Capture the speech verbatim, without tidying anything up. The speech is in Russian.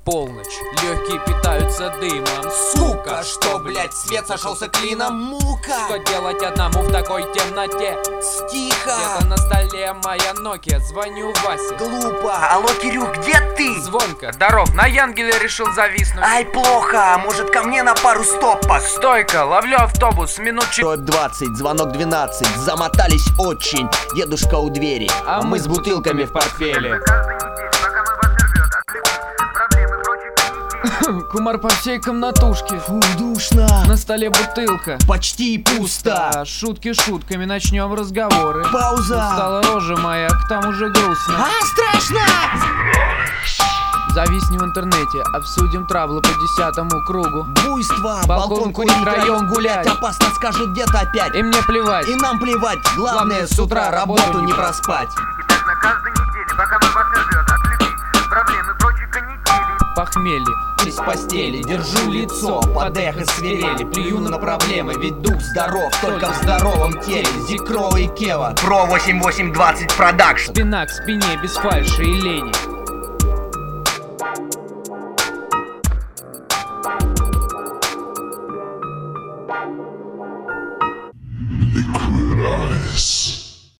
Полночь, легкие питаются дымом. Сука, что, блять, свет сошелся клином? Мука! Что делать одному в такой темноте? Тихо! Где-то на столе моя Nokia, звоню Васе. Глупо! Алло, Кирюх, где ты? Звонко, здоров, на Янгеле решил зависнуть. Ай, плохо, может ко мне на пару стопок? Стойка, ловлю автобус, минут через двадцать, звонок двенадцать, замотались очень. Дедушка у двери, а мы с бутылками в портфеле. Кумар по всей комнатушке. Фу, душно. На столе бутылка. Почти пусто. Да, шутки шутками, начнем разговоры. Пауза. Стала рожа моя, к тому же грустно. А, страшно! Зависни в интернете, обсудим траблы по десятому кругу. Буйство, балкон, балкон курить, курить, район район гулять. гулять. Опасно скажут где-то опять. И мне плевать. И нам плевать, главное с утра работу не проспать. И так на каждой неделе, пока мы вас не рвет от любви, проблемы, прочей канители. Похмелье. Из постели держу лицо под эхо свирели, плюю на проблемы, ведь дух здоров только в здоровом теле. Зикро и Кева Про восемь восемь двадцать продакшн. Спина к спине без фальши и лени.